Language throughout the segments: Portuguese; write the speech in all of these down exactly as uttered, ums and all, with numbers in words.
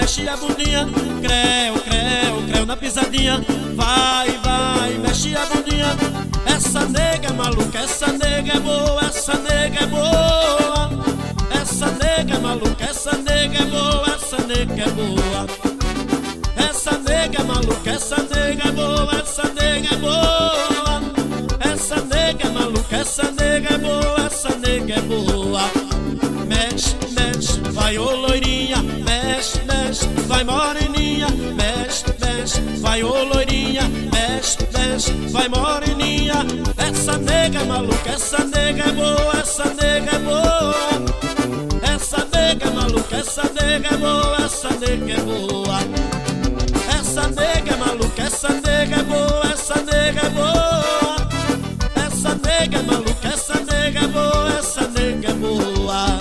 mexe a bundinha, creu, creu, creu na pisadinha. Vai, vai, mexe a bundinha. Essa nega é maluca, essa nega é boa, essa nega é boa. Essa nega é maluca, essa nega é boa, essa nega é boa. Essa nega é maluca, essa nega é boa, essa nega é boa. Essa nega é maluca, essa nega é boa, essa nega é boa. Mexe, mexe, vai ô loirinha, mexe, mexe, vai moreninha, mexe, mexe, vai ô loirinha, mexe, mexe, vai moreninha. Essa nega é maluca, essa nega é boa, essa nega é boa. Essa nega é maluca, essa nega é boa, essa nega é boa. Essa nega é maluca, essa nega é boa, essa nega é boa. Essa nega é maluca, essa nega é boa, essa nega é boa.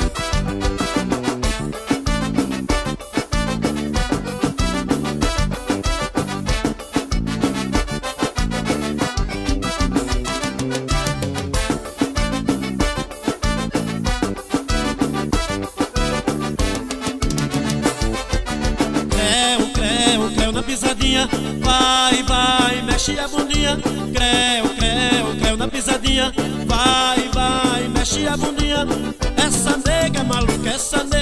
Pisadinha, vai, vai, mexe a bundinha, creu, creu, creu na pisadinha. Vai, vai, mexe a bundinha. Essa nega é maluca, essa nega